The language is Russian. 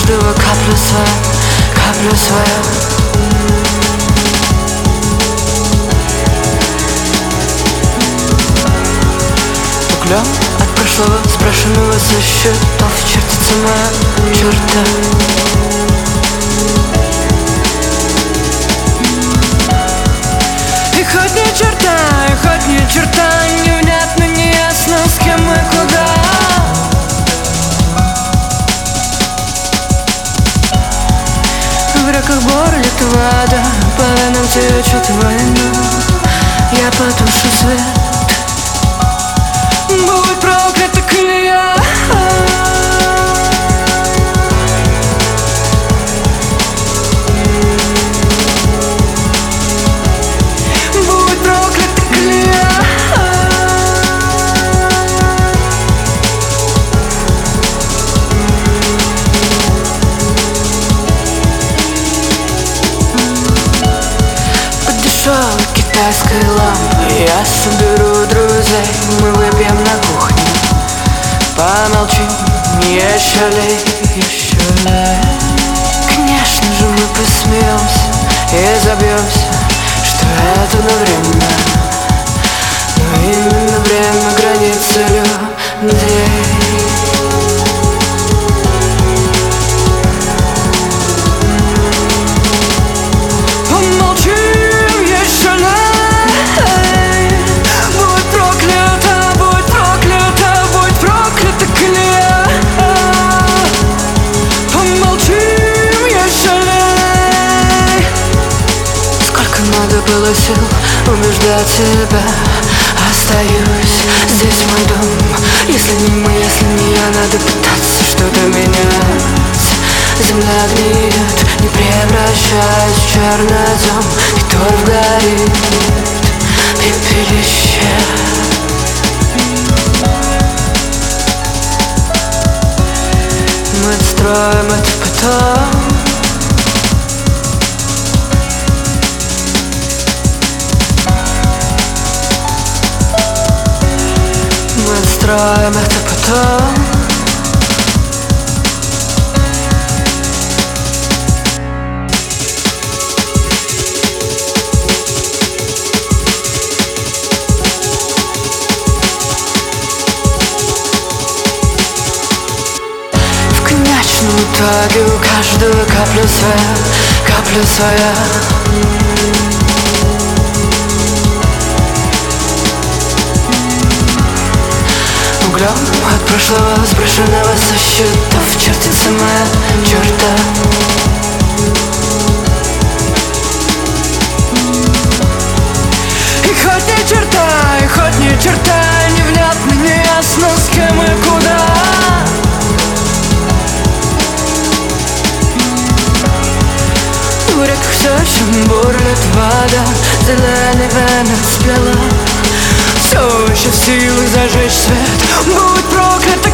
каждого капля своя, капля своя. Углем от прошлого, сброшенного со счетов, чертится моя черта. И хоть ни черта, невнятно, неясно, с кем и куда. В реках бурлит вода, по венам течет война. Я потушу свет. Будь проклята колея. Будь проклята колея. Под дешевой китайской лампой я соберу друзей, мы выпьем на кухне, помолчим, еще ли. Конечно же мы посмеемся и забьемся, что это на время, но именно время границы людей. Надо было сил убеждать себя. Остаюсь, здесь мой дом. Если не мы, если не я, надо пытаться что-то менять. Земля гниет, не превращаясь в чернозем, и торф горит, пепелище. Мы отстроим это потом. Строим это потом. В конечном итоге у каждого капля своя, капля своя. Углем от прошлого, сброшенного со счетов, чертится моя черта. И хоть ни черта, невнятно, неясно, с кем и куда. В реках все еще бурлит вода, зеленый венец сплела. Все еще в силах зажечь свет. Будь проклята